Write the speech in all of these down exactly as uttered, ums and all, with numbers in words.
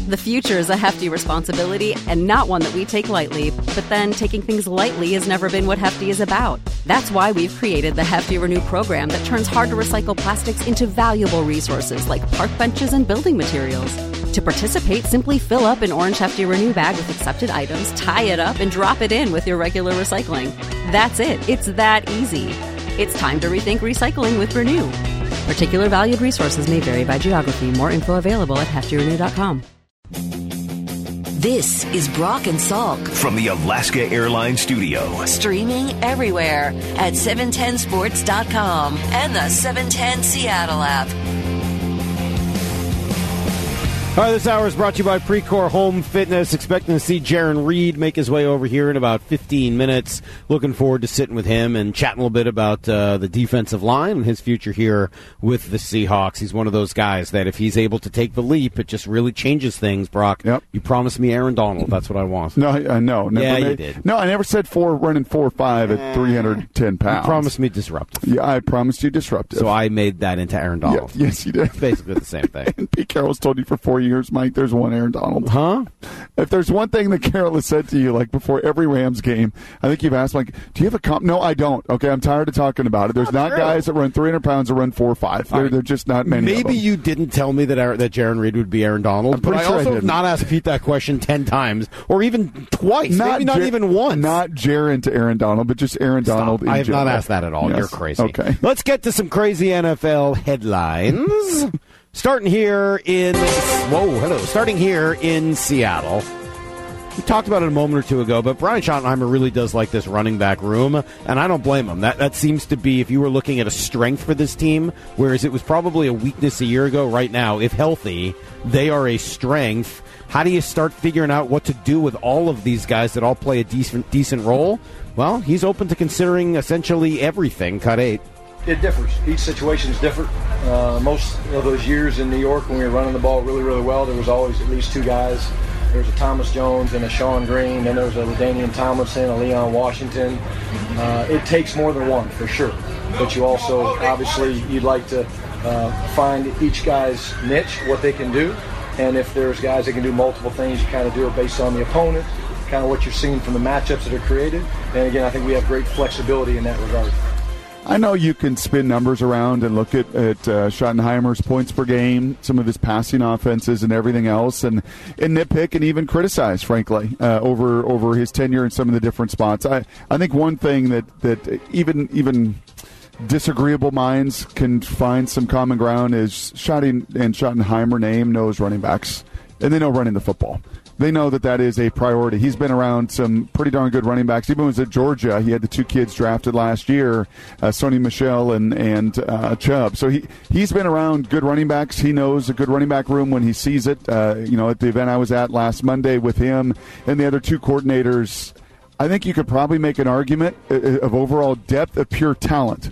The future is a hefty responsibility and not one that we take lightly. But then taking things lightly has never been what Hefty is about. That's why we've created the Hefty Renew program that turns hard-to-recycle plastics into valuable resources like park benches and building materials. To participate, simply fill up an orange Hefty Renew bag with accepted items, tie it up, and drop it in with your regular recycling. That's it. It's that easy. It's time to rethink recycling with Renew. Particular valued resources may vary by geography. More info available at hefty renew dot com. This is Brock and Salk from the Alaska Airlines studio. Streaming everywhere at seven ten sports dot com and the seven ten Seattle app. All right, this hour is brought to you by Precor Home Fitness. Expecting to see Jaron Reed make his way over here in about fifteen minutes. Looking forward to sitting with him and chatting a little bit about uh, the defensive line and his future here with the Seahawks. He's one of those guys that if he's able to take the leap, it just really changes things, Brock. Yep. You promised me Aaron Donald. That's what I want. No, I know. Never yeah, made, you did. No, I never said four running four or five at three hundred ten pounds. You promised me disruptive. Yeah, I promised you disruptive. So I made that into Aaron Donald. Yeah, yes, you did. It's basically the same thing. And Pete Carroll's told you for four years, Mike, there's one Aaron Donald. Huh? If there's one thing that Carroll has said to you, like before every Rams game, I think you've asked, like, do you have a comp? No, I don't. Okay, I'm tired of talking about it. There's not, not guys that run three hundred pounds that run four or five. There, right. They're just not many Maybe of them. you didn't tell me that Aaron, that Jaron Reed would be Aaron Donald, I'm but I sure also I have not asked Pete that question ten times or even twice. Not Maybe not Jer- even once. Not Jaron to Aaron Donald, but just Aaron Stop. Donald in I have general. not asked that at all. Yes. You're crazy. Okay. Let's get to some crazy N F L headlines. Starting here in whoa, hello. Starting here in Seattle. We talked about it a moment or two ago, but Brian Schottenheimer really does like this running back room, and I don't blame him. That that seems to be, if you were looking at a strength for this team, whereas it was probably a weakness a year ago, right now, if healthy, they are a strength. How do you start figuring out what to do with all of these guys that all play a decent decent role? Well, he's open to considering essentially everything. Cut eight. It differs. Each situation is different. Uh, most of those years in New York when we were running the ball really, really well, there was always at least two guys. There was a Thomas Jones and a Sean Green. Then there was a LaDainian Tomlinson, a Leon Washington. Uh, it takes more than one, for sure. But you also, obviously, you'd like to uh, find each guy's niche, what they can do. And if there's guys that can do multiple things, you kind of do it based on the opponent, kind of what you're seeing from the matchups that are created. And, again, I think we have great flexibility in that regard. I know you can spin numbers around and look at, at uh, Schottenheimer's points per game, some of his passing offenses and everything else, and, and nitpick and even criticize, frankly, uh, over over his tenure in some of the different spots. I, I think one thing that, that even even disagreeable minds can find some common ground is Schotting and Schottenheimer name knows running backs, and they know running the football. They know that that is a priority. He's been around some pretty darn good running backs. Even when he was at Georgia, he had the two kids drafted last year, uh, Sony Michel and, and uh, Chubb. So he, he's been around good running backs. He knows a good running back room when he sees it. Uh, you know, at the event I was at last Monday with him and the other two coordinators, I think you could probably make an argument of overall depth of pure talent.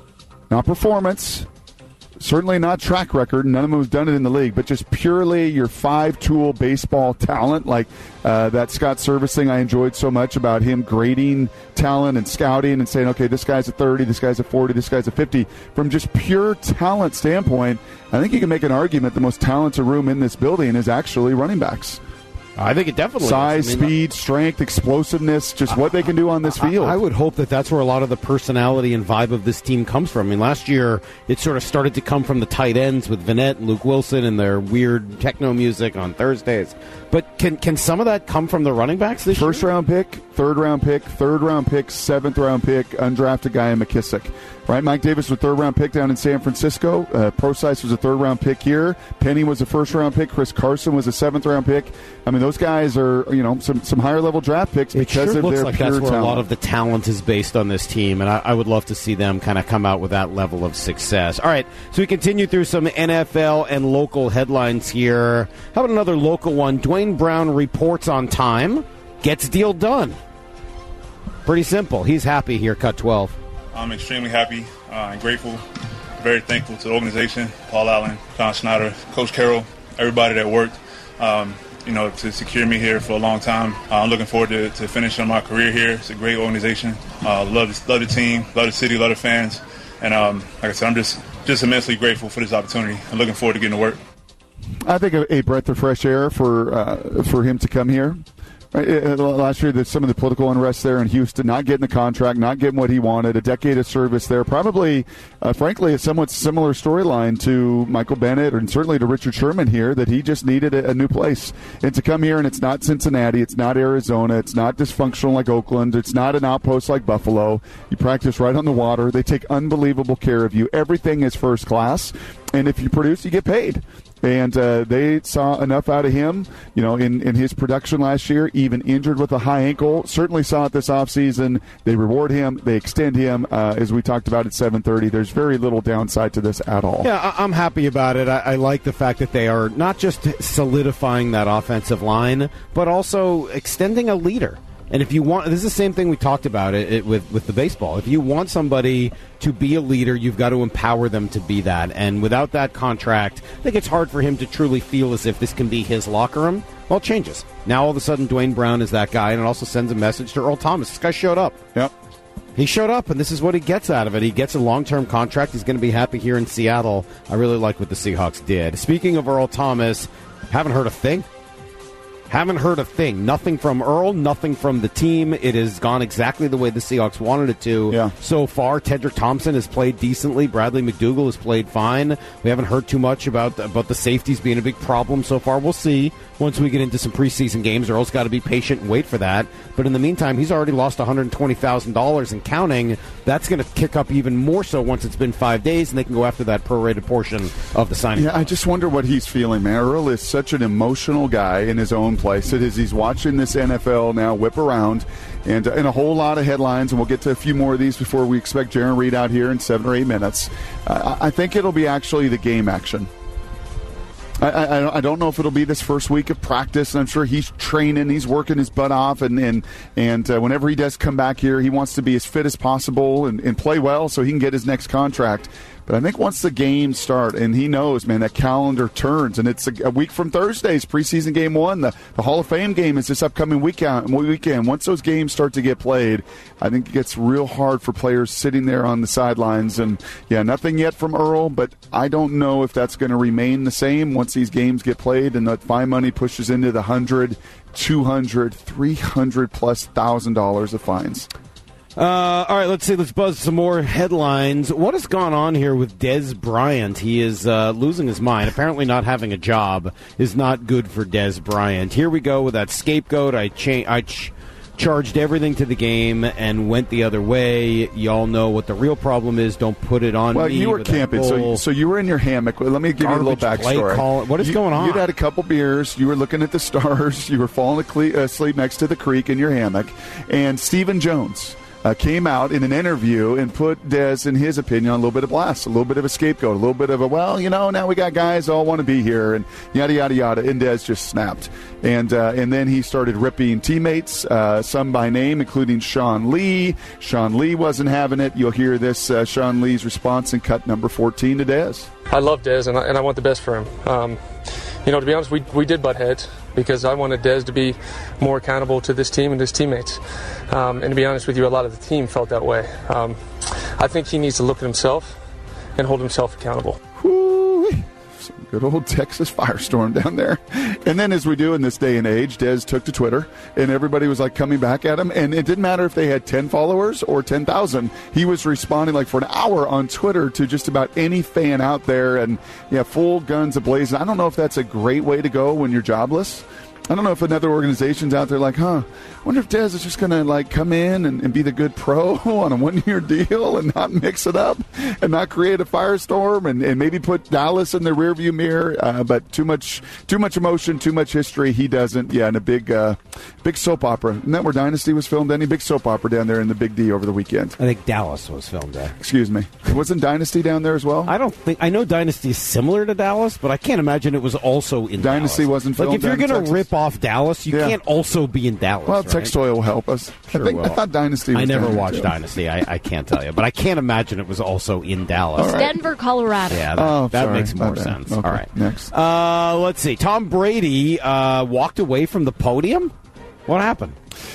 Not performance. Certainly not track record. None of them have done it in the league, but just purely your five-tool baseball talent, like uh, that Scott Service thing I enjoyed so much about him grading talent and scouting and saying, okay, this guy's a thirty, this guy's a forty, this guy's a fifty. From just pure talent standpoint, I think you can make an argument the most talented room in this building is actually running backs. I think it definitely Size, is. I mean, speed, strength, explosiveness, just what they can do on this field. I would hope that that's where a lot of the personality and vibe of this team comes from. I mean, last year it sort of started to come from the tight ends with Vanette and Luke Wilson and their weird techno music on Thursdays. But can can some of that come from the running backs this First year? round pick, third round pick, third round pick, seventh round pick, undrafted guy in McKissick. Right, Mike Davis was a third round pick down in San Francisco. Uh, Procise was a third round pick here. Penny was a first round pick. Chris Carson was a seventh round pick. I mean, those guys are, you know, some, some higher level draft picks it because sure of looks their like pure that's where talent. a lot of the talent is based on this team, and I, I would love to see them kind of come out with that level of success. All right, so we continue through some N F L and local headlines here. How about another local one? Dwayne Brown reports on time, gets deal done. Pretty simple. He's happy here, cut twelve. I'm extremely happy uh, and grateful, very thankful to the organization, Paul Allen, John Schneider, Coach Carroll, everybody that worked, um, you know, to secure me here for a long time. Uh, I'm looking forward to, to finishing my career here. It's a great organization. Uh, love, love the team, love the city, love the fans. And um, like I said, I'm just, just immensely grateful for this opportunity. I'm looking forward to getting to work. I think a, a breath of fresh air for uh, for him to come here. Last year, there's some of the political unrest there in Houston, not getting the contract, not getting what he wanted, a decade of service there. Probably, uh, frankly, a somewhat similar storyline to Michael Bennett and certainly to Richard Sherman here, that he just needed a, a new place. And to come here, and it's not Cincinnati, it's not Arizona, it's not dysfunctional like Oakland, it's not an outpost like Buffalo. You practice right on the water. They take unbelievable care of you. Everything is first class. And if you produce, you get paid. And uh, they saw enough out of him, you know, in, in his production last year, even injured with a high ankle. Certainly saw it this offseason. They reward him. They extend him, uh, as we talked about at seven thirty. There's very little downside to this at all. Yeah, I'm happy about it. I, I like the fact that they are not just solidifying that offensive line, but also extending a leader. And if you want, this is the same thing we talked about it, it with, with the baseball. If you want somebody to be a leader, you've got to empower them to be that. And without that contract, I think it's hard for him to truly feel as if this can be his locker room. Well, it changes. Now all of a sudden, Dwayne Brown is that guy, and it also sends a message to Earl Thomas. This guy showed up. Yep. He showed up, and this is what he gets out of it. He gets a long-term contract. He's going to be happy here in Seattle. I really like what the Seahawks did. Speaking of Earl Thomas, haven't heard a thing. Haven't heard a thing. Nothing from Earl, nothing from the team. It has gone exactly the way the Seahawks wanted it to yeah. so far. Tedrick Thompson has played decently. Bradley McDougald has played fine. We haven't heard too much about the, about the safeties being a big problem so far. We'll see once we get into some preseason games. Earl's got to be patient and wait for that. But in the meantime, he's already lost one hundred twenty thousand dollars and counting. That's going to kick up even more so once it's been five days, and they can go after that prorated portion of the signing. Yeah, I just wonder what he's feeling, man. Earl is such an emotional guy in his own place. It is he's watching this N F L now whip around, and, uh, and a whole lot of headlines, and we'll get to a few more of these before we expect Jaron Reed out here in seven or eight minutes. Uh, I think it'll be actually the game action. I, I, I don't know if it'll be this first week of practice, and I'm sure he's training, he's working his butt off, and and, and uh, whenever he does come back here, he wants to be as fit as possible and, and play well so he can get his next contract. But I think once the games start, and he knows, man, that calendar turns, and it's a, a week from Thursday's preseason game one. The, the Hall of Fame game is this upcoming weekend. weekend. Once those games start to get played, I think it gets real hard for players sitting there on the sidelines. And, yeah, nothing yet from Earl, but I don't know if that's going to remain the same once these games get played and that fine money pushes into the one hundred, two hundred, three hundred plus thousand dollars of fines. Uh, all right, let's see. Let's buzz some more headlines. What has gone on here with Dez Bryant? He is uh, losing his mind. Apparently not having a job is not good for Dez Bryant. Here we go with that scapegoat. I, cha- I ch- charged everything to the game and went the other way. Y'all know what the real problem is. Don't put it on well, me. Well, you were camping, so, so you were in your hammock. Let me give you a little backstory. Call. What is you, going on? You'd had a couple beers. You were looking at the stars. You were falling asleep next to the creek in your hammock. And Stephen Jones Uh, came out in an interview and put Dez, in his opinion, on a little bit of blast, a little bit of a scapegoat, a little bit of a, well, you know, now we got guys who all want to be here, and yada, yada, yada, and Dez just snapped. And uh, and then he started ripping teammates, uh, some by name, including Sean Lee. Sean Lee wasn't having it. You'll hear this, uh, Sean Lee's response in cut number fourteen to Dez. I love Dez, and I, and I want the best for him. Um, you know, to be honest, we we did butt heads because I wanted Dez to be more accountable to this team and his teammates. Um, and to be honest with you, a lot of the team felt that way. Um, I think he needs to look at himself and hold himself accountable. Woo-wee. Some good old Texas firestorm down there. And then as we do in this day and age, Dez took to Twitter, and everybody was like coming back at him. And it didn't matter if they had ten followers or ten thousand. He was responding like for an hour on Twitter to just about any fan out there. And, yeah, full guns ablazing. I don't know if that's a great way to go when you're jobless. I don't know if another organization's out there like, huh, I wonder if Dez is just going to, like, come in and, and be the good pro on a one-year deal and not mix it up and not create a firestorm and, and maybe put Dallas in the rearview mirror. Uh, but too much too much emotion, too much history. He doesn't. Yeah, and a big uh, big soap opera. Isn't that where Dynasty was filmed? Any big soap opera down there in the Big D over the weekend? I think Dallas was filmed there. Excuse me. Wasn't Dynasty down there as well? I don't think. I know Dynasty is similar to Dallas, but I can't imagine it was also in Dynasty Dallas. wasn't filmed Like, if you're going to rip off Dallas, you yeah. can't also be in Dallas. Well, right? Textoil will help us. Sure I think will. I thought Dynasty was I never down there watched too. Dynasty. I, I can't tell you, but I can't imagine it was also in Dallas. Right. Denver, Colorado. Yeah, that, oh, that sorry. makes more Okay. sense. Okay. All right, next. Uh, let's see. Tom Brady uh, walked away from the podium. What happened?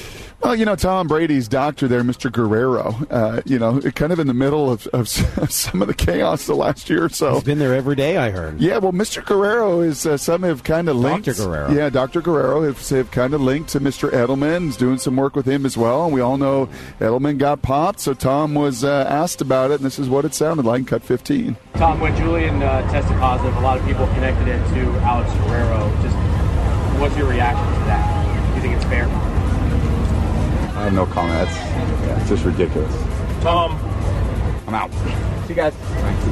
Well, you know, Tom Brady's doctor there, Mister Guerrero, uh, you know, kind of in the middle of, of some of the chaos the last year or so. He's been there every day, I heard. Yeah, well, Mister Guerrero is, uh, some have kind of linked. Doctor Guerrero. Yeah, Doctor Guerrero have, have kind of linked to Mister Edelman. He's doing some work with him as well. And we all know Edelman got popped, so Tom was uh, asked about it, and this is what it sounded like in Cut fifteen. Tom, when Julian uh, tested positive, a lot of people connected it to Alex Guerrero. Just what's your reaction to that? Do you think it's fair? I have no comment. It's, yeah, it's just ridiculous. Tom, I'm out. See you guys.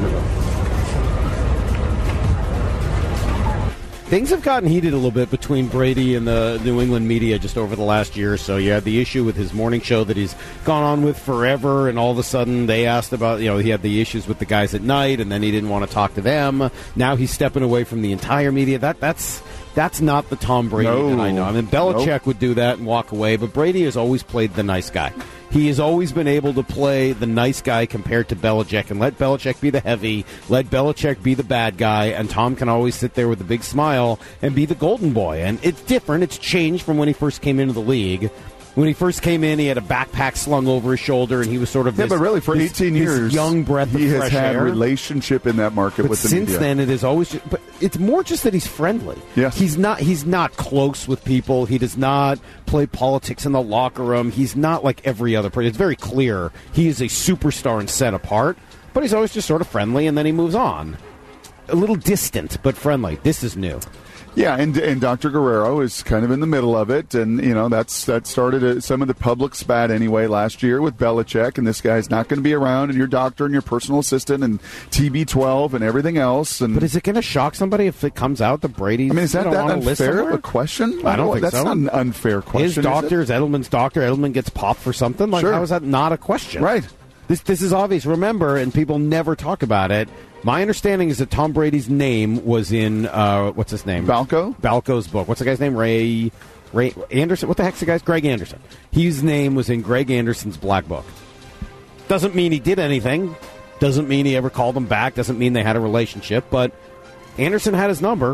Things have gotten heated a little bit between Brady and the New England media just over the last year or so. You had the issue with his morning show that he's gone on with forever, and all of a sudden they asked about, you know, he had the issues with the guys at night, and then he didn't want to talk to them. Now he's stepping away from the entire media. That That's that's not the Tom Brady no. that I know. I mean, Belichick nope. would do that and walk away, but Brady has always played the nice guy. He has always been able to play the nice guy compared to Belichick and let Belichick be the heavy, let Belichick be the bad guy, and Tom can always sit there with a big smile and be the golden boy. And it's different. It's changed from when he first came into the league. When he first came in, he had a backpack slung over his shoulder, and he was sort of yeah. this, but really, for this, eighteen this years, young breath he of has fresh had air. relationship in that market But with the since media. then, it is always. Just, but it's more just that he's friendly. Yes. he's not. He's not close with people. He does not play politics in the locker room. He's not like every other person. It's very clear he is a superstar and set apart. But he's always just sort of friendly, and then he moves on. A little distant, but friendly. This is new. Yeah, and and Doctor Guerrero is kind of in the middle of it, and you know that's that started a, some of the public spat anyway last year with Belichick, and this guy's not going to be around, and your doctor and your personal assistant and T B twelve and everything else. And but is it going to shock somebody if it comes out that Brady's? I mean, is that, that unfair of a question? I don't think that's so. That's not an unfair question. His doctor is Edelman's doctor. Edelman gets popped for something. Like, sure. How is that not a question? Right. This this is obvious. Remember, and people never talk about it. My understanding is that Tom Brady's name was in, uh, what's his name? Balco? Balco's book. What's the guy's name? Ray Ray Anderson? What the heck's the guy's? Greg Anderson. His name was in Greg Anderson's black book. Doesn't mean he did anything. Doesn't mean he ever called him back. Doesn't mean they had a relationship. But Anderson had his number.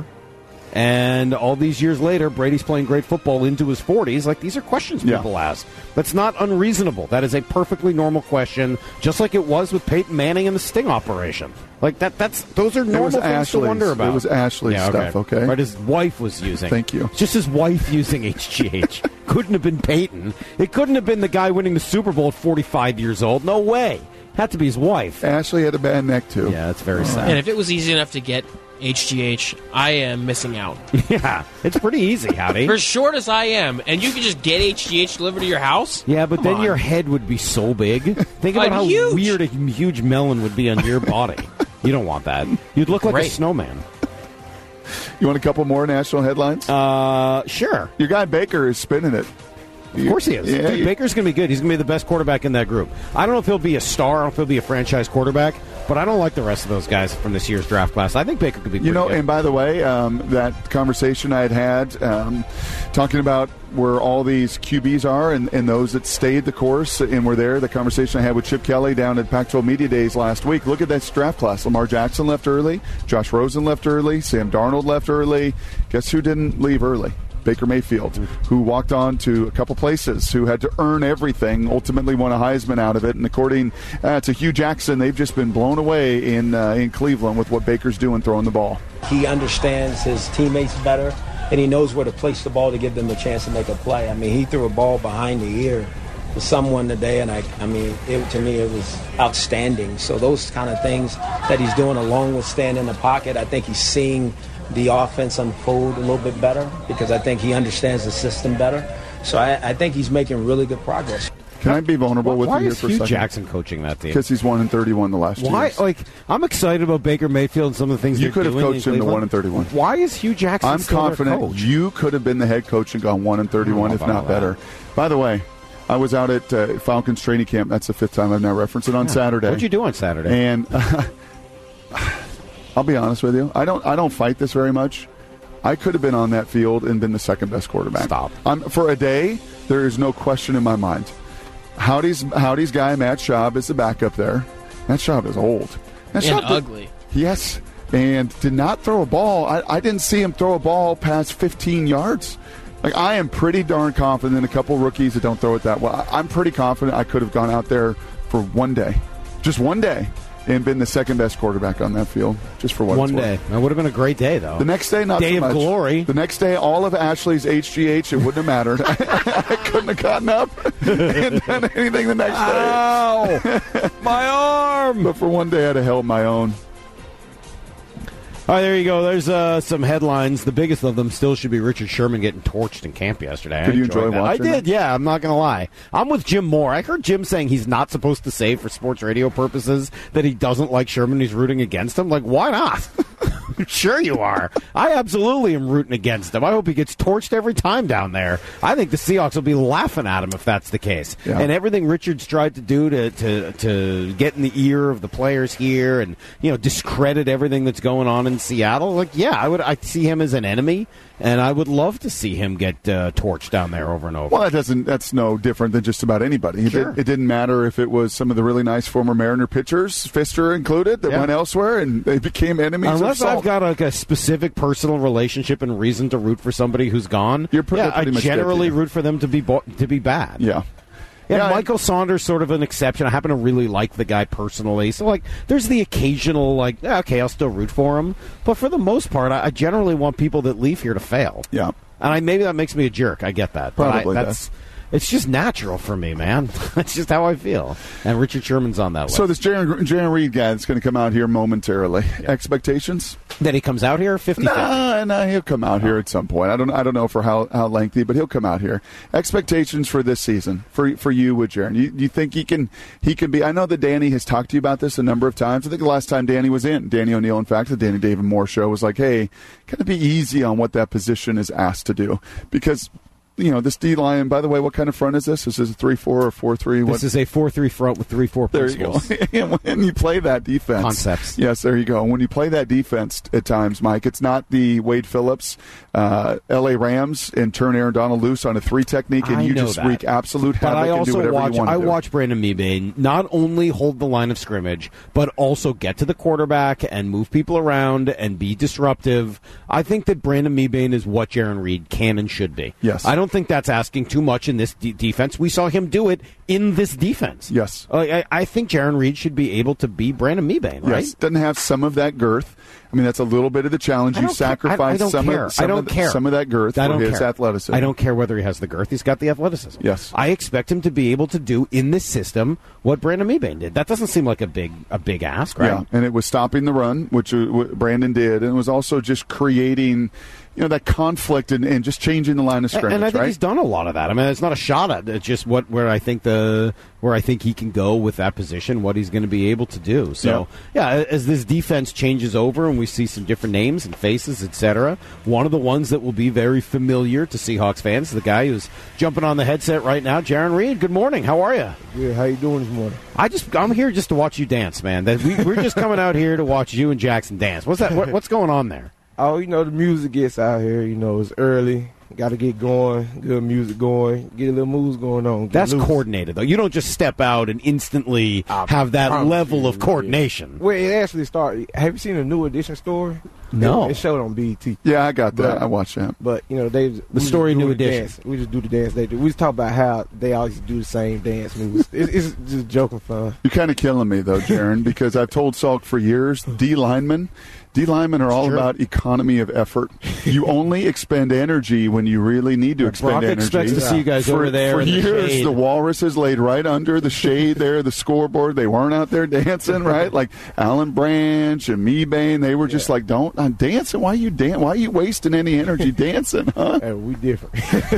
And all these years later, Brady's playing great football into his forties. Like, these are questions people yeah. ask. That's not unreasonable. That is a perfectly normal question, just like it was with Peyton Manning and the sting operation. Like, that. That's those are normal things Ashley's. to wonder about. It was Ashley's yeah, okay. stuff, okay? Right, his wife was using. Thank you. Just his wife using H G H. Couldn't have been Peyton. It couldn't have been the guy winning the Super Bowl at forty-five years old. No way. Had to be his wife. Ashley had a bad neck, too. Yeah, that's very sad. And if it was easy enough to get H G H, I am missing out. Yeah, it's pretty easy, Howdy. For as short as I am, and you can just get H G H delivered to your house? Yeah, but Come then on. your head would be so big. Think about I'm how huge. weird a huge melon would be on your body. You don't want that. You'd look like Great. a snowman. You want a couple more national headlines? Uh, sure. Your guy Baker is spinning it. Of course he is. Yeah, Dude, you- Baker's going to be good. He's going to be the best quarterback in that group. I don't know if he'll be a star. I don't know if he'll be a franchise quarterback. But I don't like the rest of those guys from this year's draft class. I think Baker could be pretty You know, good. and by the way, um, that conversation I had had um, talking about where all these Q Bs are and, and those that stayed the course and were there, the conversation I had with Chip Kelly down at Pac twelve Media Days last week. Look at that draft class. Lamar Jackson left early. Josh Rosen left early. Sam Darnold left early. Guess who didn't leave early? Baker Mayfield, who walked on to a couple places, who had to earn everything, ultimately won a Heisman out of it. And according uh, to Hugh Jackson, they've just been blown away in uh, in Cleveland with what Baker's doing throwing the ball. He understands his teammates better, and he knows where to place the ball to give them a chance to make a play. I mean, he threw a ball behind the ear to someone today, and I, I mean, it, to me, it was outstanding. So those kind of things that he's doing, along with staying in the pocket, I think he's seeing the offense unfold a little bit better because I think he understands the system better. So I, I think he's making really good progress. Can I be vulnerable with Why you here is for a Hugh second? Jackson coaching that team? Because he's one and thirty-one the last Why? years. Like, I'm excited about Baker Mayfield and some of the things You they're could have doing coached in him to Cleveland. one and thirty-one. Why is Hugh Jackson I'm still their confident coach? you could have been the head coach and gone one and thirty-one, if I don't know not about better. that. By the way, I was out at uh, Falcons training camp. That's the fifth time I've now referenced it on Yeah. Saturday. What'd you do on Saturday? And uh, I'll be honest with you, I don't. I don't fight this very much. I could have been on that field and been the second best quarterback. Stop. I'm, for a day, there is no question in my mind. Howdy's Howdy's guy Matt Schaub is the backup there. Matt Schaub is old. Matt And Schaub did- ugly. yes, and did not throw a ball. I, I didn't see him throw a ball past fifteen yards. Like, I am pretty darn confident in a couple rookies that don't throw it that well. I'm pretty confident I could have gone out there for one day, just one day, and been the second best quarterback on that field, just for what one it's day. worth. That would have been a great day, though. The next day, not day so of much. glory. The next day, all of Ashley's H G H, it wouldn't have mattered. I couldn't have gotten up and done anything the next day. Ow! My arm! But for one day, I had to held my own. All right, there you go. There's uh, some headlines. The biggest of them still should be Richard Sherman getting torched in camp yesterday. Did I you enjoy that. watching I did, that? yeah. I'm not going to lie. I'm with Jim Moore. I heard Jim saying he's not supposed to say for sports radio purposes that he doesn't like Sherman. He's rooting against him. Like, why not? Sure you are. I absolutely am rooting against him. I hope he gets torched every time down there. I think the Seahawks will be laughing at him if that's the case. Yeah. And everything Richard's tried to do to, to, to get in the ear of the players here and, you know, discredit everything that's going on in Seattle, like, yeah, I would. I see him as an enemy, and I would love to see him get uh, torched down there over and over. Well, that doesn't. That's no different than just about anybody. It, Sure. did, it didn't matter if it was some of the really nice former Mariner pitchers, Pfister included, that Yeah. went elsewhere, and they became enemies. Unless of I've salt. got like a specific personal relationship and reason to root for somebody who's gone, You're pre- yeah, they're pretty I much dead to generally you. root for them to be bo- to be bad. Yeah. Yeah, Yeah, I- Michael Saunders sort of an exception. I happen to really like the guy personally. So, like, there's the occasional, like, yeah, okay, I'll still root for him. But for the most part, I, I generally want people that leave here to fail. Yeah. And I, maybe that makes me a jerk. I get that. But Probably I, that's It's just natural for me, man. That's just how I feel. And Richard Sherman's on that list. So this Jaron, Jaron Reed guy that's going to come out here momentarily. Yeah. Expectations? That he comes out here fifty fifty? Nah, nah, he'll come out here at some point. I don't I don't know for how, how lengthy, but he'll come out here. Expectations for this season, for for you with Jaron. You, you think he can he can be – I know that Danny has talked to you about this a number of times. I think the last time Danny was in, Danny O'Neill, in fact, the Danny David Moore show was like, hey, kind of be easy on what that position is asked to do. Because – you know, this D-line, by the way, what kind of front is this? Is this a three four or four three? This what? is a four three front with three four There you principles. go. And when you play that defense. Concepts. Yes, there you go. When you play that defense at times, Mike, it's not the Wade Phillips, uh, L A Rams, and turn Aaron Donald loose on a three technique, and I you know just that. wreak absolute But havoc I and do also whatever watch. you want to I do. watch Brandon Mebane not only hold the line of scrimmage, but also get to the quarterback and move people around and be disruptive. I think that Brandon Mebane is what Jaron Reed can and should be. Yes. I don't think that's asking too much in this de- defense. We saw him do it in this defense. Yes. Uh, I, I think Jaron Reed should be able to be Brandon Mebane, right? Yes, doesn't have some of that girth. I mean, that's a little bit of the challenge. I You don't ca- sacrifice I, I don't some, care. Of, some, I don't of, the- care. some of that girth I for don't his care. athleticism. I don't care whether he has the girth. He's got the athleticism. Yes. I expect him to be able to do in this system what Brandon Mebane did. That doesn't seem like a big a big ask, right? Yeah, and it was stopping the run, which uh, what Brandon did, and it was also just creating, you know, that conflict and, and just changing the line of scrimmage. And I think right? he's done a lot of that. I mean, it's not a shot at it. It's just what where I think the where I think he can go with that position, what he's going to be able to do. So, yeah. yeah, as this defense changes over and we see some different names and faces, et cetera, one of the ones that will be very familiar to Seahawks fans is the guy who's jumping on the headset right now, Jaron Reed. Good morning. How are you? Good. How you doing this morning? I just I'm here just to watch you dance, man. That we, we're just coming out here to watch you and Jackson dance. What's that? What, what's going on there? Oh, you know, the music gets out here. You know, it's early. Got to get going, good music going, get a little moves going on. That's loose. coordinated, though. You don't just step out and instantly I have that promise level you, of coordination. Yeah. Well, it actually started. Have you seen the New Edition story? No. It, it showed on B E T. Yeah, I got that. But, I watched that. But, you know, they The story New Edition. Dance. We just do the dance they do. We just talk about how they always do the same dance moves. it, it's just joking fun. You're kind of killing me, though, Jaron, because I've told Salk for years, D linemen, D linemen are all Sure. about economy of effort. You only expend energy when you really need to expend Brock energy. expects to see you guys for, over there For in the years, shade. the Walruses laid right under the shade there, the scoreboard. They weren't out there dancing, right? Like Alan Branch and Mebane, they were just like, "Don't I'm dancing. Why you dan- Why are you wasting any energy dancing, huh?" Hey, we different.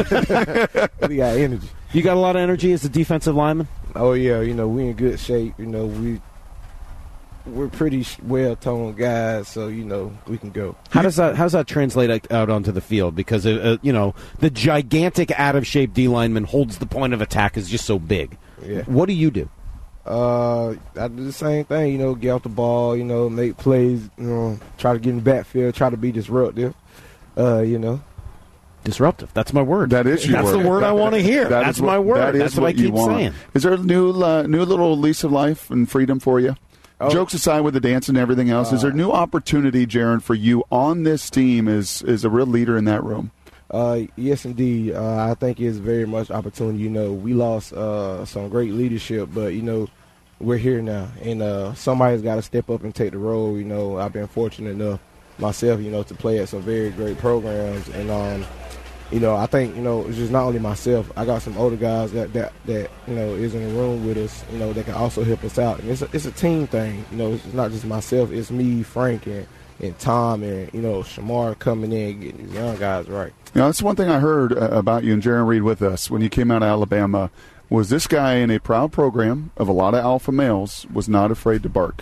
We got energy. You got a lot of energy as a defensive lineman? Oh yeah, you know we in good shape. You know we we're pretty well toned guys, so you know we can go. How does that how does that translate out onto the field? Because uh, uh, you know the gigantic, out of shape D lineman holds the point of attack is just so big. Yeah. What do you do? Uh, I do the same thing. You know, get off the ball. You know, make plays. You know, try to get in the backfield. Try to be disruptive. Uh, you know. Disruptive. That's my word. That is your That's word. the word I want to hear. That That's is what- my word. that is That's what, I you keep want. saying. Is there a new, uh, new little lease of life and freedom for you? Oh. Jokes aside with the dance and everything else, Uh, is there new opportunity, Jaron, for you on this team as, as a real leader in that room? Uh, yes, indeed. Uh, I think it's very much opportunity. You know, we lost uh, some great leadership, but, you know, we're here now. And uh, somebody's got to step up and take the role. You know, I've been fortunate enough myself, you know, to play at some very great programs. And, um, you know, I think, you know, it's just not only myself. I got some older guys that, that, that you know, is in the room with us, you know, that can also help us out. And it's a, it's a team thing. You know, it's not just myself. It's me, Frank, and, and Tom, and, you know, Shamar coming in, getting these young guys right. You know, that's one thing I heard uh, about you and Jaron Reed with us when you came out of Alabama was this guy in a proud program of a lot of alpha males was not afraid to bark.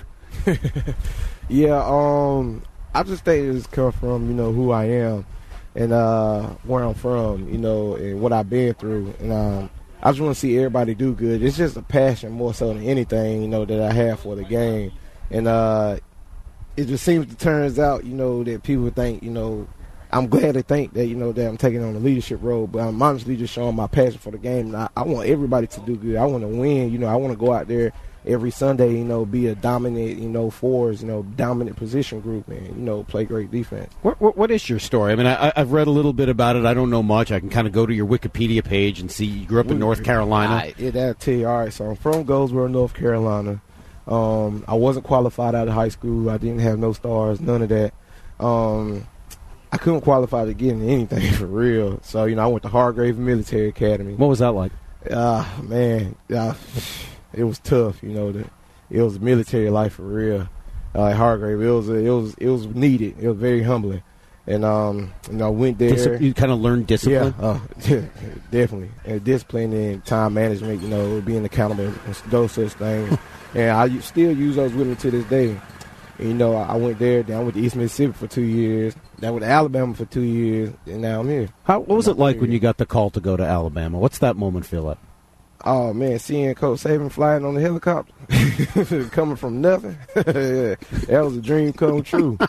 Yeah, um, I just think it's come from, you know, who I am and uh, where I'm from, you know, and what I've been through. And um, I just want to see everybody do good. It's just a passion more so than anything, you know, that I have for the game. And uh, it just seems to turns out, you know, that people think, you know, I'm glad to think that, you know, that I'm taking on the leadership role, but I'm honestly just showing my passion for the game. And I, I want everybody to do good. I want to win. You know, I want to go out there every Sunday, you know, be a dominant, you know, force, you know, dominant position group and, you know, play great defense. What, what, what is your story? I mean, I, I've read a little bit about it. I don't know much. I can kind of go to your Wikipedia page and see you grew up in North Carolina. I, yeah, that'll tell you. All right, so I'm from Goldsboro, North Carolina. Um, I wasn't qualified out of high school. I didn't have no stars, none of that. Um, I couldn't qualify to get into anything for real. So, you know, I went to Hargrave Military Academy. What was that like? Uh, man, uh, it was tough, you know. The, it was military life for real. Uh, at Hargrave, it was, it was it was needed. It was very humbling. And, um, you know, I went there. Dis- you kind of learned discipline? Yeah, uh, definitely. And discipline and time management, you know, being accountable and those such things. And I still use those with me to this day. And, you know, I went there, then I went to East Mississippi for two years. Then I went to Alabama for two years, and now I'm here. How, what was it like when you got the call to go to Alabama? What's that moment feel like? Oh, man, seeing Coach Saban flying on the helicopter, coming from nothing, that was a dream come true.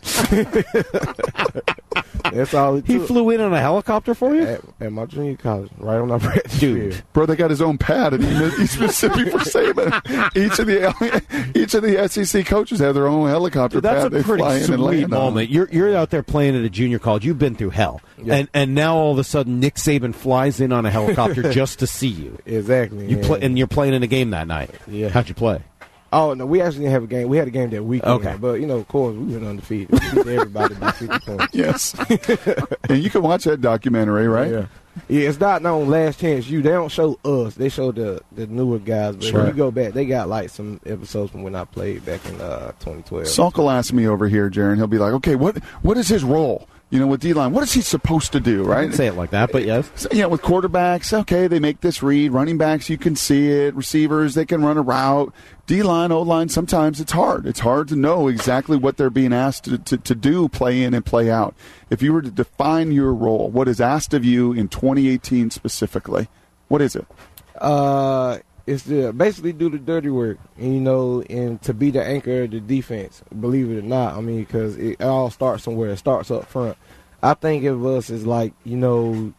That's all it took. He flew in on a helicopter for you? At, at my junior college, right on our practice field. Bro, they got his own pad in East Mississippi for Saban. Each of the each of the S E C coaches have their own helicopter That's pad. That's a they fly pretty in and sweet land moment. on. You're you're out there playing at a junior college. You've been through hell, yeah. and and now all of a sudden Nick Saban flies in on a helicopter just to see you. Exactly. You yeah. play, and you're playing in a game that night. Yeah. How'd you play? Oh, no, we actually didn't have a game. We had a game that weekend. Okay. But, you know, of course, we went undefeated. We beat everybody by fifty points. Yes. And you can watch that documentary, right? Yeah. Yeah, it's not known Last Chance U. They don't show us. They show the, the newer guys. But Sure. when you go back, they got, like, some episodes from when I played back in uh, twenty twelve. Salk will ask me over here, Jaron. He'll be like, okay, what what is his role? You know, with D-line, what is he supposed to do, right? I didn't say it like that, but yes. So, yeah, with quarterbacks, okay, they make this read. Running backs, you can see it. Receivers, they can run a route. D-line, O-line, sometimes it's hard. It's hard to know exactly what they're being asked to, to, to do, play in and play out. If you were to define your role, what is asked of you in twenty eighteen specifically, what is it? Uh, it's to basically do the dirty work, and, you know, and to be the anchor of the defense, believe it or not. I mean, because it all starts somewhere. It starts up front. I think of us as like, you know,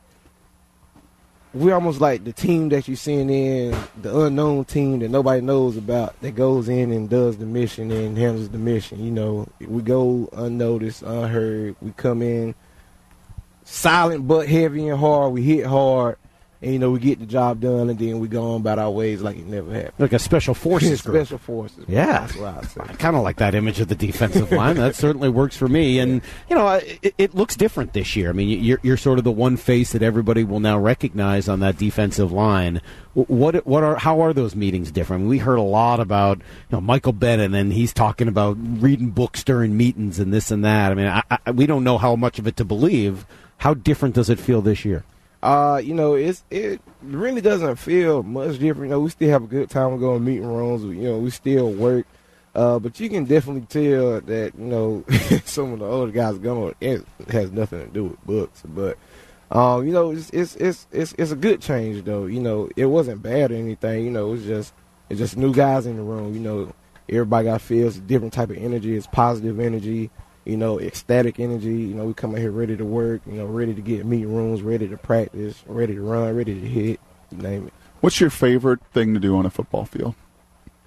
we're almost like the team that you're seeing in, the unknown team that nobody knows about, that goes in and does the mission and handles the mission. You know, we go unnoticed, unheard. We come in silent but heavy and hard. We hit hard. And, you know, we get the job done, and then we go on about our ways like it never happened. Like a special forces group. Special forces. Yeah. That's what I say. I kind of like that image of the defensive line. That certainly works for me. And, you know, it, it looks different this year. I mean, you're, you're sort of the one face that everybody will now recognize on that defensive line. What what are how are those meetings different? I mean, we heard a lot about, you know, Michael Bennett, and he's talking about reading books during meetings and this and that. I mean, I, I, we don't know how much of it to believe. How different does it feel this year? Uh, you know, it's it really doesn't feel much different. You know, we still have a good time. We go in meeting rooms. You know, we still work. Uh, but you can definitely tell that, you know, some of the older guys going, it has nothing to do with books. But, um, you know, it's, it's it's it's it's a good change though. You know, it wasn't bad or anything. You know, it was just it's just new guys in the room. You know, everybody got feels a different type of energy. It's positive energy. You know, ecstatic energy. You know, we come in here ready to work, you know, ready to get meeting rooms, ready to practice, ready to run, ready to hit, you name it. What's your favorite thing to do on a football field?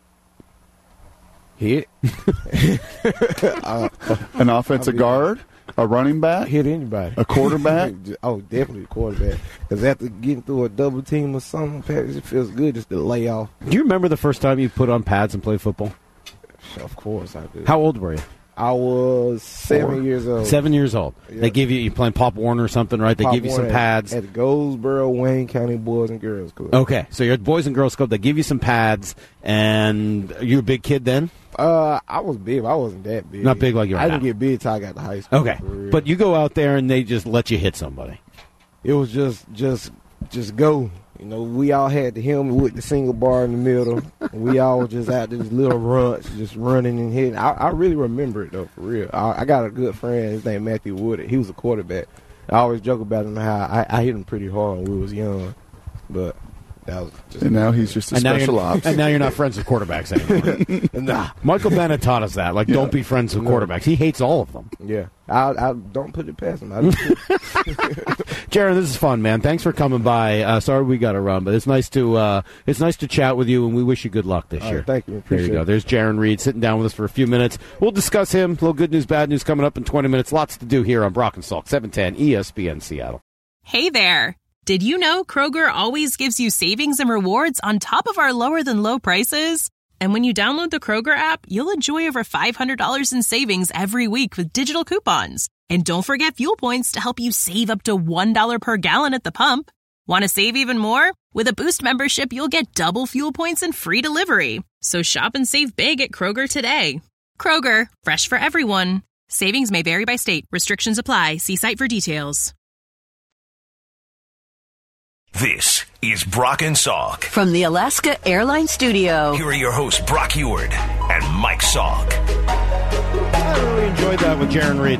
Hit. uh, An offensive guard? A running back? Hit anybody. A quarterback? Oh, definitely a quarterback. Because after getting through a double team or something, it feels good just to lay off. Do you remember the first time you put on pads and played football? Of course I do. How old were you? I was seven Four. years old. Seven years old. Yeah. They give you, you playing Pop Warner or something, right? They Pop give you Warner some pads. At, at Goldsboro, Wayne County Boys and Girls Club. Okay, so you're at Boys and Girls Club. They give you some pads, and you a big kid then? Uh, I was big. I wasn't that big. Not big like you are I didn't now. get big till I got to high school. Okay, but you go out there and they just let you hit somebody. It was just, just, just go. You know, we all had the helmet with the single bar in the middle. We all was just out there, just little runts, just running and hitting. I, I really remember it, though, for real. I, I got a good friend. His name Matthew Woodard. He was a quarterback. I always joke about him how I, I hit him pretty hard when we was young. But that was just... And now he's just a and special now ops. And now you're not friends with quarterbacks anymore. Nah. Michael Bennett taught us that. Like, yeah. Don't be friends with quarterbacks. He hates all of them. Yeah. I, I don't put it past him. I Jaron, this is fun, man. Thanks for coming by. Uh, sorry we got to run, but it's nice to uh, it's nice to chat with you, and we wish you good luck this all year. Right, thank you. Appreciate there you go. it. There's Jaron Reed sitting down with us for a few minutes. We'll discuss him. A little good news, bad news coming up in twenty minutes. Lots to do here on Brock and Salk, seven ten E S P N Seattle. Hey there. Did you know Kroger always gives you savings and rewards on top of our lower-than-low prices? And when you download the Kroger app, you'll enjoy over five hundred dollars in savings every week with digital coupons. And don't forget fuel points to help you save up to one dollar per gallon at the pump. Want to save even more? With a Boost membership, you'll get double fuel points and free delivery. So shop and save big at Kroger today. Kroger, fresh for everyone. Savings may vary by state. Restrictions apply. See site for details. This is Brock and Salk. From the Alaska Airlines Studio. Here are your hosts, Brock Huard and Mike Salk. I really enjoyed that with Jaron Reed.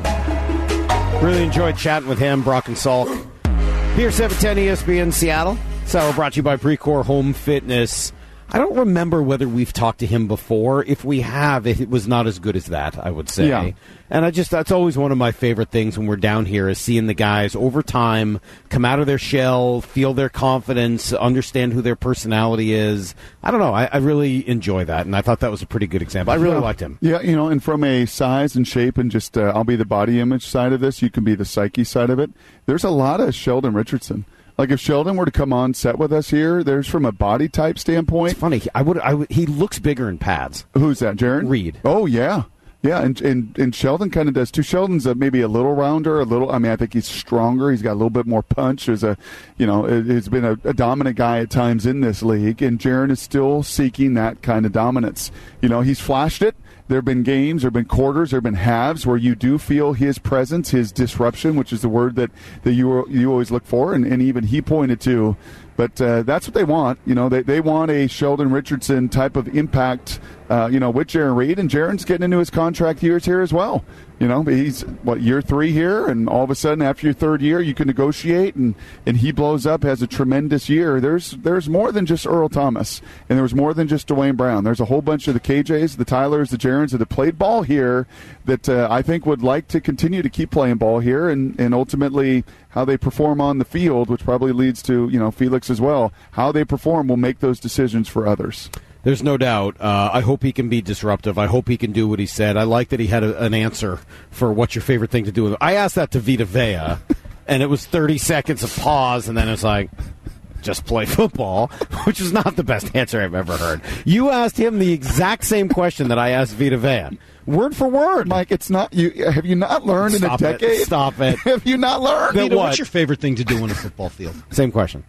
Really enjoyed chatting with him, Brock and Salk. Here, seven ten E S P N Seattle. So brought to you by Precor Home Fitness. I don't remember whether we've talked to him before. If we have, it was not as good as that, I would say. Yeah. And I just that's always one of my favorite things when we're down here is seeing the guys over time come out of their shell, feel their confidence, understand who their personality is. I don't know. I, I really enjoy that, and I thought that was a pretty good example. I really yeah. liked him. Yeah, you know, and from a size and shape and just uh, I'll be the body image side of this, you can be the psyche side of it. There's a lot of Sheldon Richardson. Like if Sheldon were to come on set with us here, there's from a body type standpoint. It's funny. I would. I would. He looks bigger in pads. Who's that, Jaron? Reed. Oh yeah, yeah, and and, and Sheldon kind of does too. Sheldon's a, maybe a little rounder, a little. I mean, I think he's stronger. He's got a little bit more punch. There's a, you know, he's been a, a dominant guy at times in this league, and Jaron is still seeking that kind of dominance. You know, he's flashed it. There have been games, there have been quarters, there have been halves where you do feel his presence, his disruption, which is the word that, that you you always look for, and, and even he pointed to. But uh, that's what they want. You know, they, they want a Sheldon Richardson type of impact, uh, you know, with Jaron Reed. And Jaron's getting into his contract years here as well. You know, he's, what, year three here, and all of a sudden after your third year you can negotiate, and, and he blows up, has a tremendous year. There's there's more than just Earl Thomas, and there's more than just Dwayne Brown. There's a whole bunch of the K Js, the Tylers, the Jarons that have played ball here that uh, I think would like to continue to keep playing ball here, and, and ultimately how they perform on the field, which probably leads to, you know, Felix as well, how they perform will make those decisions for others. There's no doubt. Uh, I hope he can be disruptive. I hope he can do what he said. I like that he had a, an answer for what's your favorite thing to do. I asked that to Vita Vea, and it was thirty seconds of pause, and then it's like, just play football, which is not the best answer I've ever heard. You asked him the exact same question that I asked Vita Vea. Word for word. Mike, it's not you. Have you not learned Stop in a decade? It. Stop it. Have you not learned? Vita, what's your favorite thing to do on a football field? Same question.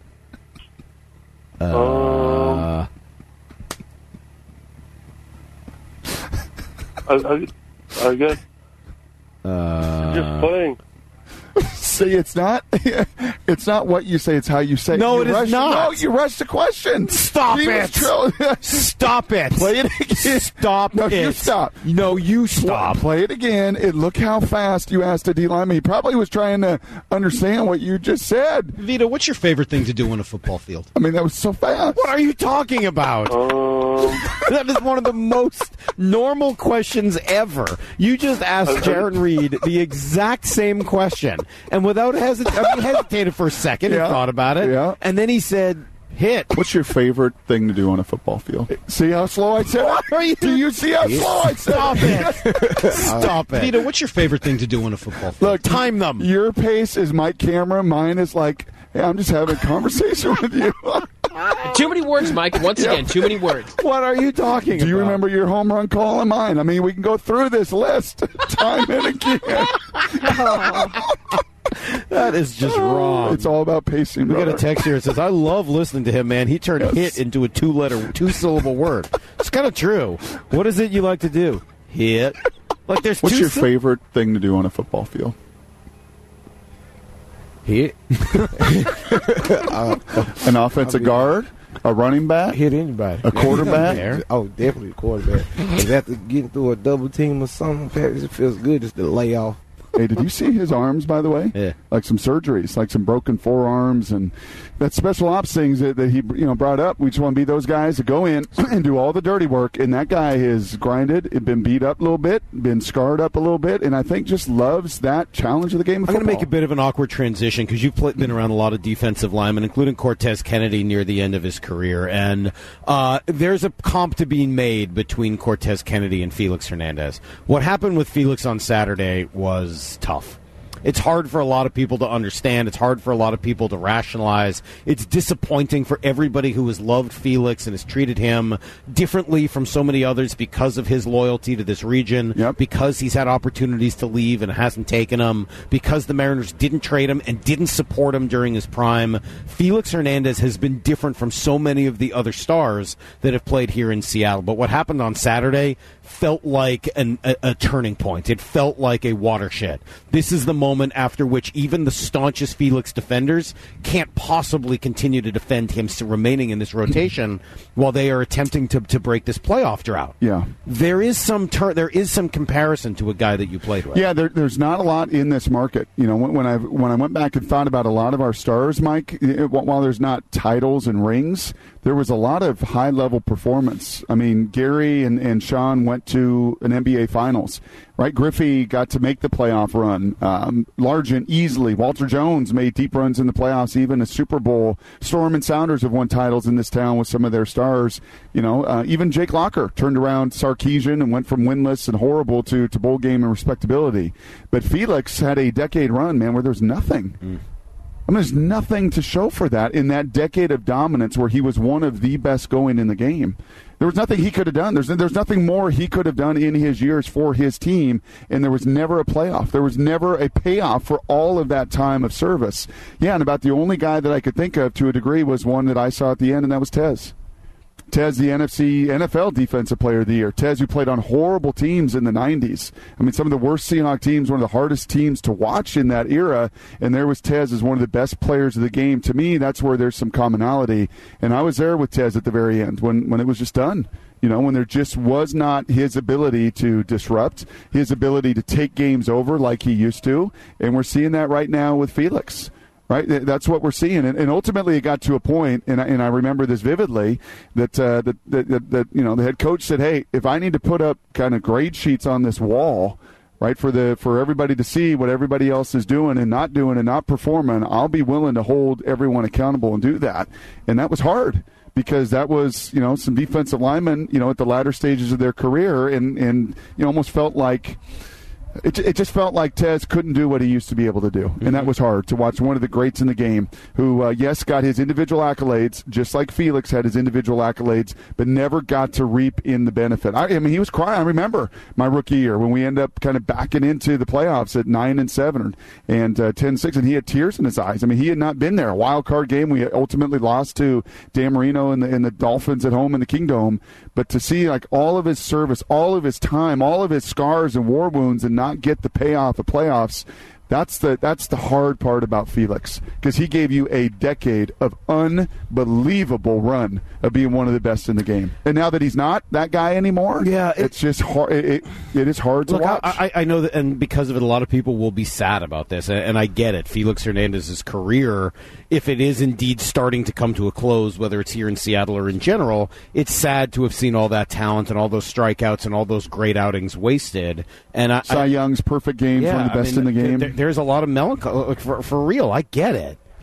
Uh... I, I, I guess uh, just playing. See, it's not. It's not what you say; it's how you say. No, you it rush, is not. No, you rush the question. Stop he it! Stop it! Play it again. Stop no, it! You stop. No, you stop. Play it again. And look how fast you asked a D lineman. He probably was trying to understand what you just said. Vita, what's your favorite thing to do on a football field? I mean, that was so fast. What are you talking about? Um, that is one of the most normal questions ever. You just asked Jaron Reed the exact same question, and without hesitation, I mean, hesitated for a second yeah. and thought about it, yeah. and then he said, Hit. What's your favorite thing to do on a football field? See how slow I said it? Are you? Do you see how Hit. slow I said Stop it? it. Stop it. Vito, what's your favorite thing to do on a football field? Look, time them. Your pace is Mike Cameron. Mine is like, hey, I'm just having a conversation with you. Too many words, Mike. Once Yeah. again, too many words. What are you talking Do you about? remember your home run call and mine? I mean, we can go through this list time and again. That is just wrong. It's all about pacing. We got a brother. text here that says, I love listening to him, man. He turned Yes. hit into a two-letter, two-syllable word. It's kind of true. What is it you like to do? Hit. Like there's What's two your sy- favorite thing to do on a football field? Hit. uh, An offensive I mean- guard? A running back? Hit anybody. A quarterback? There. Oh, definitely a quarterback. If after getting through a double team or something, it feels good just to lay off. Hey, did you see his arms, by the way? Yeah. Like some surgeries, like some broken forearms, and that special ops things that, that he you know brought up. We just want to be those guys that go in and do all the dirty work. And that guy has grinded, been beat up a little bit, been scarred up a little bit, and I think just loves that challenge of the game of I'm football. going to make a bit of an awkward transition because you've pl- been around a lot of defensive linemen, including Cortez Kennedy near the end of his career. And uh, there's a comp to be made between Cortez Kennedy and Felix Hernandez. What happened with Felix on Saturday was tough. It's hard for a lot of people to understand. It's hard for a lot of people to rationalize. It's disappointing for everybody who has loved Felix and has treated him differently from so many others because of his loyalty to this region, Yep. because he's had opportunities to leave and hasn't taken them, because the Mariners didn't trade him and didn't support him during his prime. Felix Hernandez has been different from so many of the other stars that have played here in Seattle. But what happened on Saturday felt like an, a, a turning point. It felt like a watershed. This is the moment after which even the staunchest Felix defenders can't possibly continue to defend him remaining in this rotation while they are attempting to, to break this playoff drought. Yeah. There is some tur- there is some comparison to a guy that you played with. Yeah, there, there's not a lot in this market. You know, when, when I when I went back and thought about a lot of our stars, Mike, it, while there's not titles and rings, there was a lot of high level performance. I mean, Gary and, and Sean went to an N B A Finals, right? Griffey got to make the playoff run, um, Largent easily. Walter Jones made deep runs in the playoffs, even a Super Bowl. Storm and Sounders have won titles in this town with some of their stars. You know, uh, even Jake Locker turned around Sarkeesian and went from winless and horrible to, to bowl game and respectability. But Felix had a decade run, man, where there's nothing. Mm. I mean, there's nothing to show for that in that decade of dominance where he was one of the best going in the game. There was nothing he could have done. There's there's nothing more he could have done in his years for his team, and there was never a playoff. There was never a payoff for all of that time of service. Yeah, and about the only guy that I could think of to a degree was one that I saw at the end, and that was Tez. Tez, the N F C N F L Defensive Player of the Year. Tez, who played on horrible teams in the nineties. I mean, some of the worst Seahawks teams, one of the hardest teams to watch in that era, and there was Tez as one of the best players of the game. To me, that's where there's some commonality, and I was there with Tez at the very end when, when it was just done. You know, when there just was not his ability to disrupt, his ability to take games over like he used to, and we're seeing that right now with Felix. Right, that's what we're seeing, and, and ultimately it got to a point, and I, and I remember this vividly, that, uh, that, that, that that you know the head coach said, "Hey, if I need to put up kind of grade sheets on this wall, right, for the for everybody to see what everybody else is doing and not doing and not performing, I'll be willing to hold everyone accountable and do that." And that was hard, because that was, you know, some defensive linemen, you know, at the latter stages of their career, and and you know, almost felt like. It, it just felt like Tez couldn't do what he used to be able to do, and that was hard to watch one of the greats in the game who, uh, yes, got his individual accolades, just like Felix had his individual accolades, but never got to reap in the benefit. I, I mean, he was crying. I remember my rookie year when we ended up kind of backing into the playoffs at nine and seven and uh, ten six, and he had tears in his eyes. I mean, he had not been there. A wild card game, we ultimately lost to Dan Marino and the, and the Dolphins at home in the Kingdome, but to see like all of his service, all of his time, all of his scars and war wounds, and not not get the payoff of playoffs, that's the that's the hard part about Felix, because he gave you a decade of unbelievable run of being one of the best in the game, and now that he's not that guy anymore, yeah, it, it's just hard. It, it, it is hard look, to watch. I, I know that, and because of it, a lot of people will be sad about this, and, and I get it. Felix Hernandez's career, if it is indeed starting to come to a close, whether it's here in Seattle or in general, it's sad to have seen all that talent and all those strikeouts and all those great outings wasted. And I, Cy I, Young's perfect games, yeah, one of the best I mean, in the game. There, there's a lot of melancholy for, for real. I get it.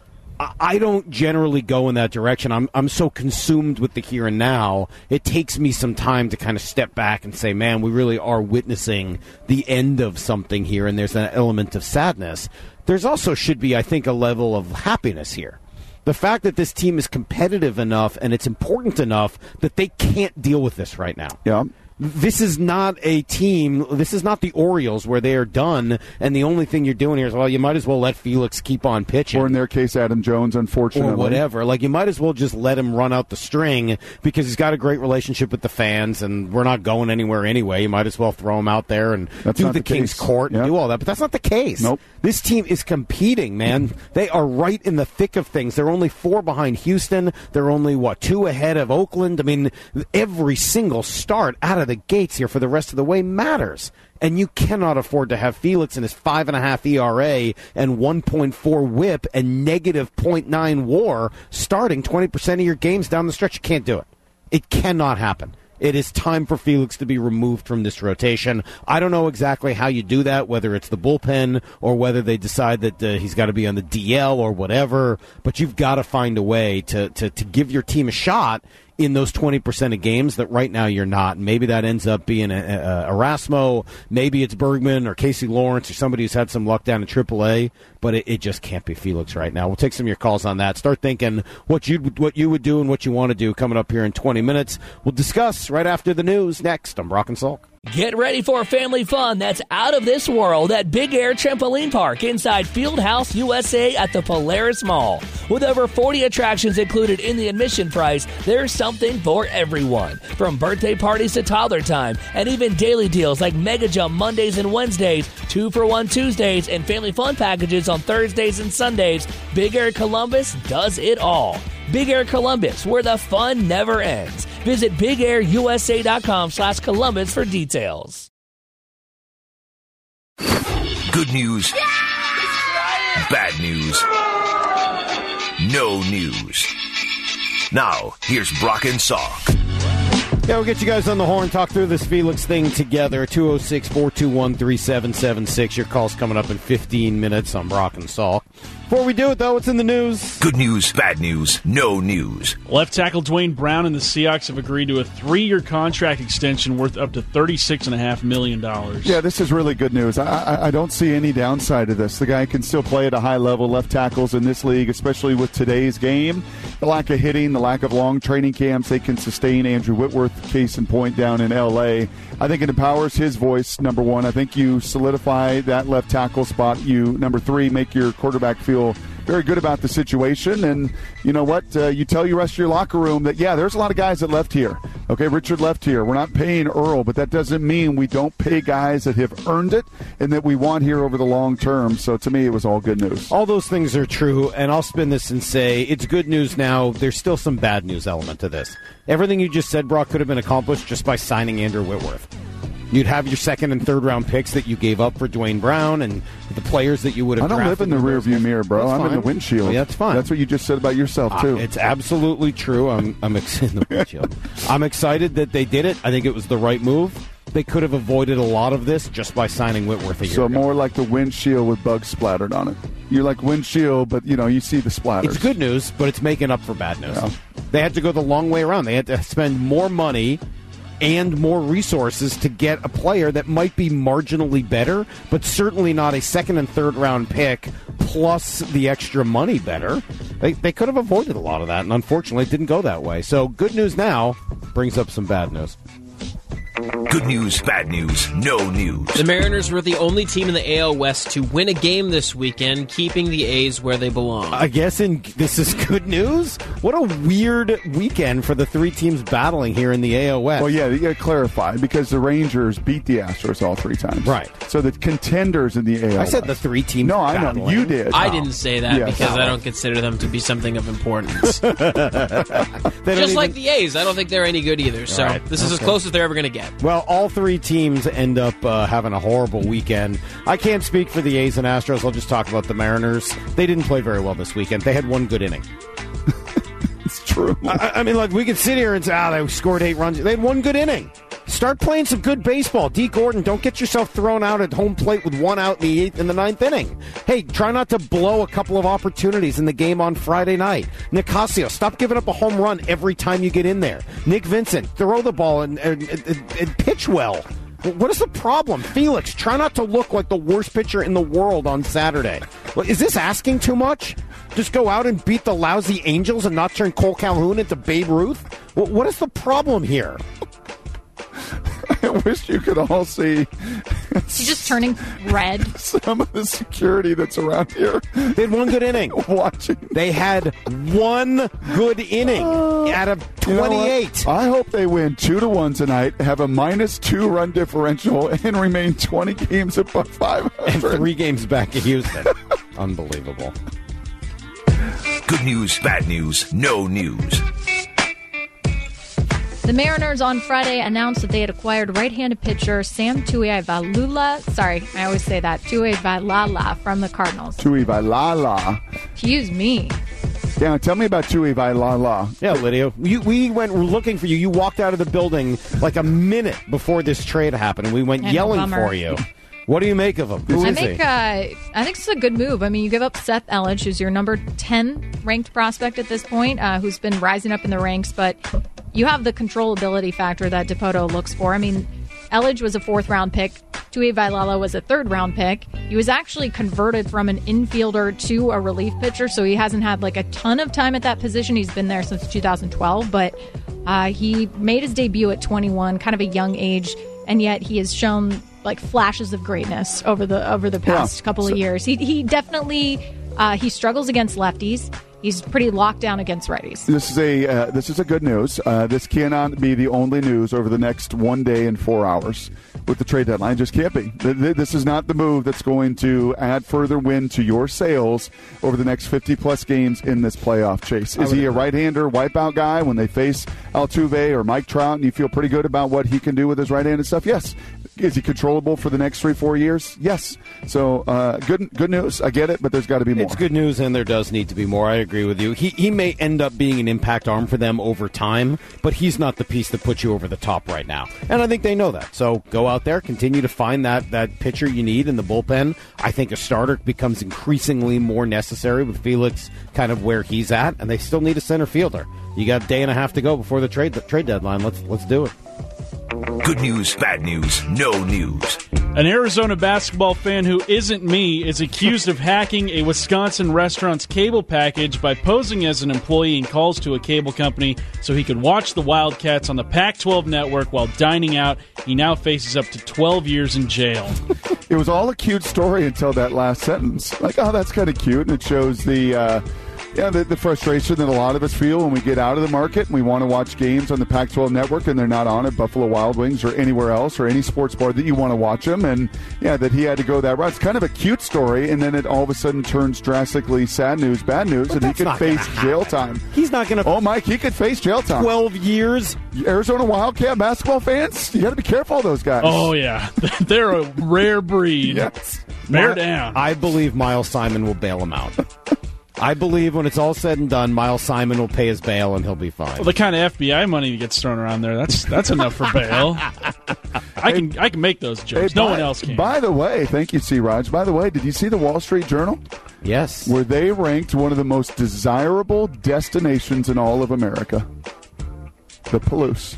I don't generally go in that direction. I'm I'm so consumed with the here and now. It takes me some time to kind of step back and say, man, we really are witnessing the end of something here, and there's an element of sadness. There's also should be, I think, a level of happiness here. The fact that this team is competitive enough and it's important enough that they can't deal with this right now. Yeah. This is not a team, this is not the Orioles where they are done, and the only thing you're doing here is, well, you might as well let Felix keep on pitching. Or in their case, Adam Jones, unfortunately. Or whatever. Like, you might as well just let him run out the string because he's got a great relationship with the fans, and we're not going anywhere anyway. You might as well throw him out there and that's do the, the King's case. Court and yep. do all that. But that's not the case. Nope. This team is competing, man. They are right in the thick of things. They're only four behind Houston. They're only, what, two ahead of Oakland? I mean, every single start out of the gates here for the rest of the way matters. And you cannot afford to have Felix in his five and a half E R A and one point four whip and negative point nine WAR starting twenty percent of your games down the stretch. You can't do it. It cannot happen. It is time for Felix to be removed from this rotation. I don't know exactly how you do that, whether it's the bullpen or whether they decide that uh, he's got to be on the D L or whatever, but you've got to find a way to, to, to give your team a shot in those twenty percent of games that right now you're not. And maybe that ends up being a, a, a Erasmo, maybe it's Bergman or Casey Lawrence or somebody who's had some luck down in triple A, but it, it just can't be Felix right now. We'll take some of your calls on that. Start thinking what you what you would do and what you want to do coming up here in twenty minutes. We'll discuss right after the news next on Brock and Salk. Get ready for family fun that's out of this world at Big Air Trampoline Park inside Fieldhouse U S A at the Polaris Mall. With over forty attractions included in the admission price, there's something for everyone. From birthday parties to toddler time, and even daily deals like Mega Jump Mondays and Wednesdays, two for one Tuesdays, and family fun packages on Thursdays and Sundays. Big Air Columbus does it all. Big Air Columbus, where the fun never ends. Visit bigair.usa.com slash Columbus for details. Good news. Bad news. No news. Now, here's Brock and Salk. Yeah, we'll get you guys on the horn, talk through this Felix thing together. two oh six, four two one, three seven seven six. Your call's coming up in fifteen minutes on Brock and Salk. Before we do it, though, what's in the news? Good news, bad news, no news. Left tackle Dwayne Brown and the Seahawks have agreed to a three-year contract extension worth up to thirty-six point five million dollars. Yeah, this is really good news. I, I, I don't see any downside to this. The guy can still play at a high level. Left tackles in this league, especially with today's game, the lack of hitting, the lack of long training camps, they can sustain. Andrew Whitworth, case in point, down in L A. I think it empowers his voice, number one. I think you solidify that left tackle spot. You, number three, make your quarterback feel very good about the situation. And you know what? Uh, you tell your rest of your locker room that, yeah, there's a lot of guys that left here. Okay, Richard left here. We're not paying Earl, but that doesn't mean we don't pay guys that have earned it and that we want here over the long term. So to me, it was all good news. All those things are true, and I'll spin this and say it's good news now. There's still some bad news element to this. Everything you just said, Brock, could have been accomplished just by signing Andrew Whitworth. You'd have your second and third round picks that you gave up for Dwayne Brown and the players that you would have I don't drafted. live in the rearview mirror, bro. That's I'm fine. in the windshield. Well, yeah, that's fine. That's what you just said about yourself, too. Uh, it's absolutely true. I'm, I'm ex- in the windshield. I'm excited that they did it. I think it was the right move. They could have avoided a lot of this just by signing Whitworth a year So ago. more like the windshield with bugs splattered on it. You're like windshield, but, you know, you see the splatters. It's good news, but it's making up for bad news. Yeah. They had to go the long way around. They had to spend more money and more resources to get a player that might be marginally better, but certainly not a second and third round pick plus the extra money better. They, they could have avoided a lot of that, and unfortunately it didn't go that way. So good news now brings up some bad news. Good news, bad news, no news. The Mariners were the only team in the A L West to win a game this weekend, keeping the A's where they belong. I guess in, this is good news? What a weird weekend for the three teams battling here in the A L West. Well, yeah, you got to clarify, because the Rangers beat the Astros all three times. Right. So the contenders in the A L I said West. the three teams No, I know. battling. You did. I didn't say that Yes. because I don't consider them to be something of importance. They don't Just like even- the A's, I don't think they're any good either. So Right. this is as Okay. close as they're ever going to get. Well, all three teams end up uh, having a horrible weekend. I can't speak for the A's and Astros. I'll just talk about the Mariners. They didn't play very well this weekend. They had one good inning. It's true. I, I mean, like, we could sit here and say, ah, they scored eight runs. They had one good inning. Start playing some good baseball. D. Gordon, don't get yourself thrown out at home plate with one out in the eighth in the ninth inning. Hey, try not to blow a couple of opportunities in the game on Friday night. Nicasio, stop giving up a home run every time you get in there. Nick Vincent, throw the ball and, and, and, and pitch well. What is the problem? Felix, try not to look like the worst pitcher in the world on Saturday. Well, is this asking too much? Just go out and beat the lousy Angels and not turn Cole Calhoun into Babe Ruth? Well, what is the problem here? I wish you could all see. Is he just turning red? Some of the security that's around here. They had one good inning. Watching. They had one good inning uh, out of twenty-eight. You know, I hope they win two to one tonight, have a minus two run differential, and remain twenty games above five hundred. And three games back at Houston. Unbelievable. Good news, bad news, no news. The Mariners on Friday announced that they had acquired right-handed pitcher Sam Tuivailala. Sorry, I always say that. Tuivailala from the Cardinals. Tuivailala. Excuse me. Yeah, tell me about Tuivailala. Yeah, Lydia. You, we went looking for you. You walked out of the building like a minute before this trade happened, and we went I yelling know, for you. What do you make of him? Who I is think he? uh, I think this is a good move. I mean, you give up Seth Elledge, who's your number ten ranked prospect at this point, uh, who's been rising up in the ranks, but you have the controllability factor that Dipoto looks for. I mean, Elledge was a fourth-round pick. Tuivailala was a third-round pick. He was actually converted from an infielder to a relief pitcher, so he hasn't had like a ton of time at that position. He's been there since two thousand twelve, but uh, he made his debut at twenty-one, kind of a young age, and yet he has shown like flashes of greatness over the over the past yeah. couple so, of years. He he definitely uh, he struggles against lefties. He's pretty locked down against righties. This is a uh, this is a good news. Uh, this cannot be the only news over the next one day and four hours with the trade deadline. It just can't be. This is not the move that's going to add further wind to your sails over the next fifty plus games in this playoff chase. Is he a right-hander wipeout guy when they face Altuve or Mike Trout, and you feel pretty good about what he can do with his right-handed stuff? Yes. Is he controllable for the next three, four years? Yes. So uh, good good news. I get it, but there's got to be more. It's good news, and there does need to be more. I agree with you. He he may end up being an impact arm for them over time, but he's not the piece that puts you over the top right now. And I think they know that. So go out there, continue to find that, that pitcher you need in the bullpen. I think a starter becomes increasingly more necessary with Felix kind of where he's at, and they still need a center fielder. You got a day and a half to go before the trade the trade deadline. Let's let's do it. Good news, bad news, no news. An Arizona basketball fan who isn't me is accused of hacking a Wisconsin restaurant's cable package by posing as an employee and calls to a cable company so he could watch the Wildcats on the Pac twelve network while dining out. He now faces up to twelve years in jail. It was all a cute story until that last sentence. Like, oh, that's kind of cute, and it shows the... Uh Yeah, the, the frustration that a lot of us feel when we get out of the market and we want to watch games on the Pac twelve network and they're not on at Buffalo Wild Wings or anywhere else or any sports bar that you want to watch them. And, yeah, that he had to go that route. It's kind of a cute story, and then it all of a sudden turns drastically sad news, bad news, but and he could face jail time. He's not going to... Oh, Mike, he could face jail time. twelve years? Arizona Wildcat basketball fans, you got to be careful of those guys. Oh, yeah. They're a rare breed. Yes. Bear My, down. I believe Miles Simon will bail him out. I believe when it's all said and done, Miles Simon will pay his bail and he'll be fine. Well, the kind of F B I money that gets thrown around there, that's that's enough for bail. I can I can make those jokes. Hey, no by, one else can. By the way, thank you, C. Raj. By the way, did you see the Wall Street Journal? Yes. Where they ranked one of the most desirable destinations in all of America. The Palouse.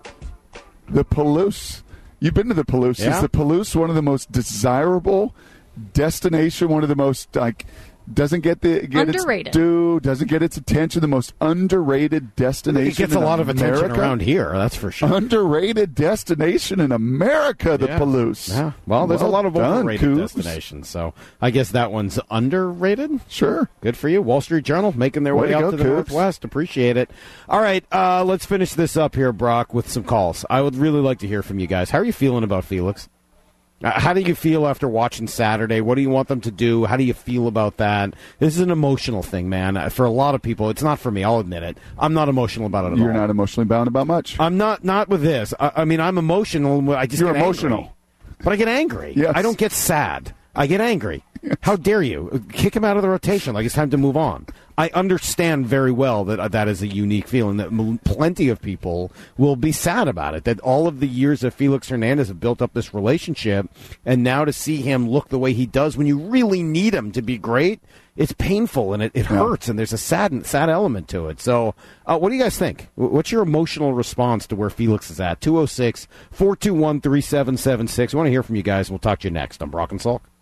The Palouse. You've been to the Palouse. Yeah. Is the Palouse one of the most desirable destination, one of the most, like... Doesn't get the get underrated. Its due, doesn't get its attention. The most underrated destination. It gets a lot of America. attention around here. That's for sure. Underrated destination in America, the yeah. Palouse. Yeah. Well, there's well a lot of done, overrated Cougs. destinations. So I guess that one's underrated. Sure. Good for you, Wall Street Journal, making their way, way to out go, to the Cougs. Northwest. Appreciate it. All right, uh, let's finish this up here, Brock, with some calls. I would really like to hear from you guys. How are you feeling about Felix? Uh, how do you feel after watching Saturday? What do you want them to do? How do you feel about that? This is an emotional thing, man. Uh, for a lot of people, it's not for me. I'll admit it. I'm not emotional about it at You're all. not emotionally bound about much. I'm not. Not with this. I, I mean, I'm emotional. I just You're get emotional, angry. But I get angry. Yes. I don't get sad. I get angry. How dare you? Kick him out of the rotation like it's time to move on. I understand very well that uh, that is a unique feeling, that m- plenty of people will be sad about it, that all of the years of Felix Hernandez have built up this relationship, and now to see him look the way he does when you really need him to be great, it's painful and it, it Yeah. hurts, and there's a sad sad element to it. So uh, what do you guys think? What's your emotional response to where Felix is at? two oh six, four two one, three seven seven six. I want to hear from you guys. We'll talk to you next on Brock and Salk.